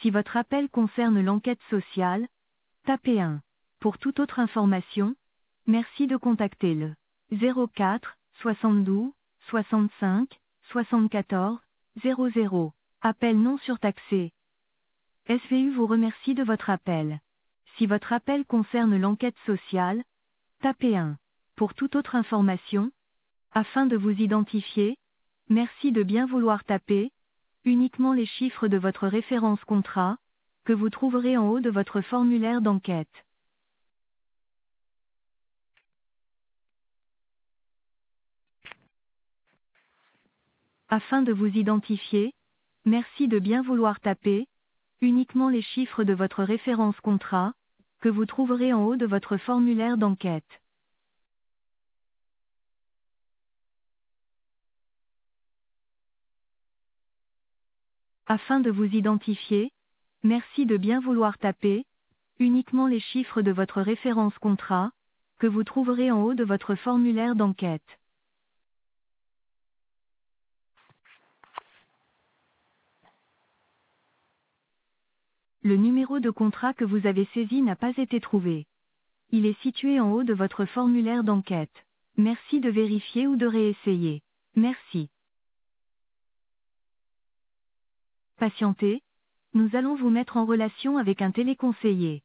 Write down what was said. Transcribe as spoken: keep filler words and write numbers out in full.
Si votre appel concerne l'enquête sociale, tapez un. Pour toute autre information, merci de contacter le zéro quatre soixante-douze soixante-cinq soixante-quatorze zéro zéro. Appel non surtaxé. S V U vous remercie de votre appel. Si votre appel concerne l'enquête sociale, tapez un. Pour toute autre information, afin de vous identifier, merci de bien vouloir taper uniquement les chiffres de votre référence contrat, que vous trouverez en haut de votre formulaire d'enquête. Afin de vous identifier, merci de bien vouloir taper uniquement les chiffres de votre référence contrat, que vous trouverez en haut de votre formulaire d'enquête. Afin de vous identifier, merci de bien vouloir taper uniquement les chiffres de votre référence contrat, que vous trouverez en haut de votre formulaire d'enquête. Le numéro de contrat que vous avez saisi n'a pas été trouvé. Il est situé en haut de votre formulaire d'enquête. Merci de vérifier ou de réessayer. Merci. Patientez, nous allons vous mettre en relation avec un téléconseiller.